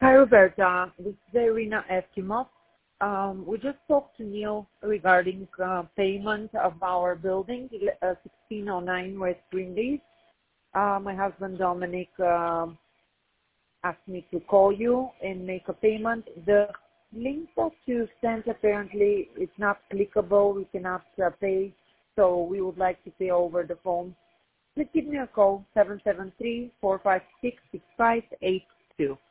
Hi, Roberta. This is Irina Eskimov. We just talked to Neil regarding payment of our building, 1609 West Greenleaf. My husband Dominic asked me to call you and make a payment. The link that you sent apparently is not clickable. We cannot pay, so we would like to pay over the phone. Please give me a call, 773-456-6582.